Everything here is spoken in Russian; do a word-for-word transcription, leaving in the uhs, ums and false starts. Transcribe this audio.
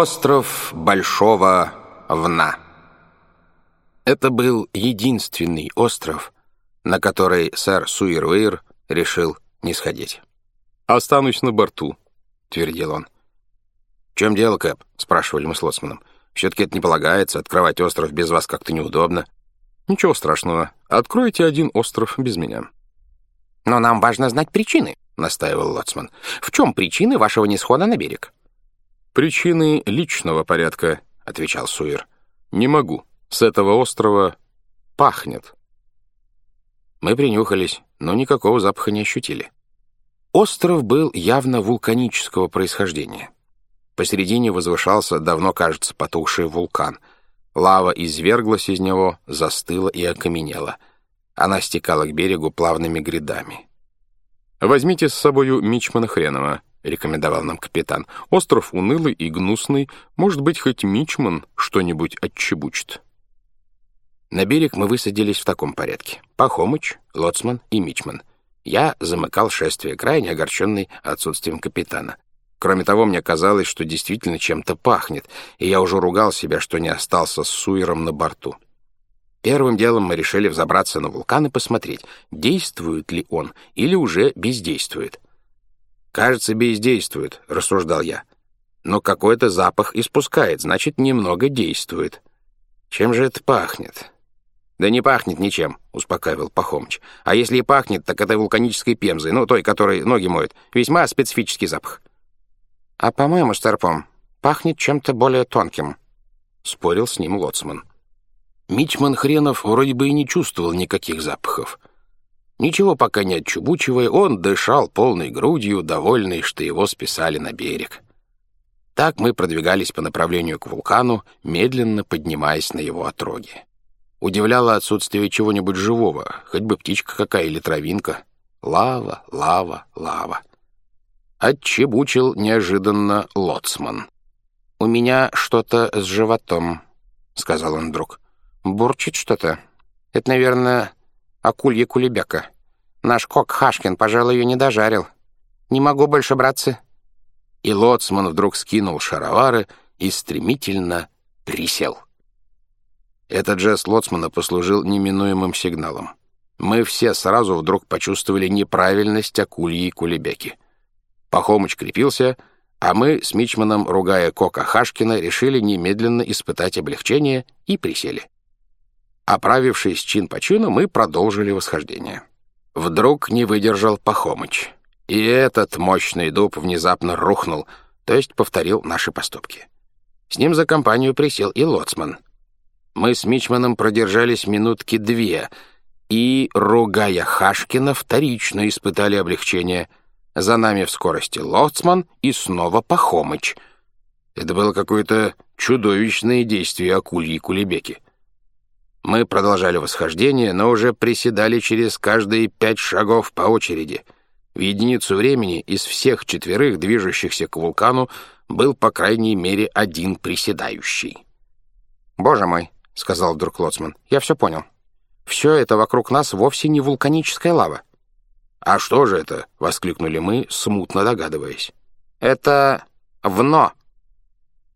Остров Большого Вна. Это был единственный остров, на который сэр Суир-Уир решил не сходить. «Останусь на борту», — твердил он. «В чем дело, Кэп?» — спрашивали мы с лоцманом. «Все-таки это не полагается, открывать остров без вас как-то неудобно». «Ничего страшного. Откройте один остров без меня». «Но нам важно знать причины», — настаивал лоцман. «В чем причины вашего нисхода на берег?» «Причины личного порядка», — отвечал Суир. «Не могу. С этого острова пахнет». Мы принюхались, но никакого запаха не ощутили. Остров был явно вулканического происхождения. Посередине возвышался давно, кажется, потухший вулкан. Лава изверглась из него, застыла и окаменела. Она стекала к берегу плавными грядами. «Возьмите с собою мичмана Хренова», — рекомендовал нам капитан. «Остров унылый и гнусный. Может быть, хоть мичман что-нибудь отчебучит». На берег мы высадились в таком порядке. Пахомыч, лоцман и мичман. Я замыкал шествие, крайне огорченный отсутствием капитана. Кроме того, мне казалось, что действительно чем-то пахнет, и я уже ругал себя, что не остался с Суиром на борту. Первым делом мы решили взобраться на вулкан и посмотреть, действует ли он или уже бездействует. «Кажется, бездействует», — рассуждал я. «Но какой-то запах испускает, значит, немного действует. Чем же это пахнет?» «Да не пахнет ничем», — успокаивал Пахомыч. «А если и пахнет, так это вулканической пемзой, ну, той, которой ноги моют. Весьма специфический запах». «А, по-моему, старпом, пахнет чем-то более тонким», — спорил с ним лоцман. Мичман Хренов вроде бы и не чувствовал никаких запахов. Ничего пока не отчубучивая, он дышал полной грудью, довольный, что его списали на берег. Так мы продвигались по направлению к вулкану, медленно поднимаясь на его отроги. Удивляло отсутствие чего-нибудь живого, хоть бы птичка какая или травинка. Лава, лава, лава. Отчебучил неожиданно лоцман. «У меня что-то с животом», — сказал он вдруг. «Бурчит что-то. Это, наверное, акулья кулебяка. Наш кок Хашкин, пожалуй, ее не дожарил. Не могу больше, братцы». И лоцман вдруг скинул шаровары и стремительно присел. Этот жест лоцмана послужил неминуемым сигналом. Мы все сразу вдруг почувствовали неправильность акульи кулебяки. Пахомыч крепился, а мы с мичманом, ругая кока Хашкина, решили немедленно испытать облегчение и присели. Оправившись чин по чину, мы продолжили восхождение. Вдруг не выдержал Пахомыч. И этот мощный дуб внезапно рухнул, то есть повторил наши поступки. С ним за компанию присел и лоцман. Мы с мичманом продержались минутки две и, ругая Хашкина, вторично испытали облегчение. За нами в скорости лоцман и снова Пахомыч. Это было какое-то чудовищное действие акульи кулебеки. Мы продолжали восхождение, но уже приседали через каждые пять шагов по очереди. В единицу времени из всех четверых, движущихся к вулкану, был, по крайней мере, один приседающий. «Боже мой», — сказал вдруг лоцман, — «я все понял. Все это вокруг нас вовсе не вулканическая лава». «А что же это?» — воскликнули мы, смутно догадываясь. «Это вно»,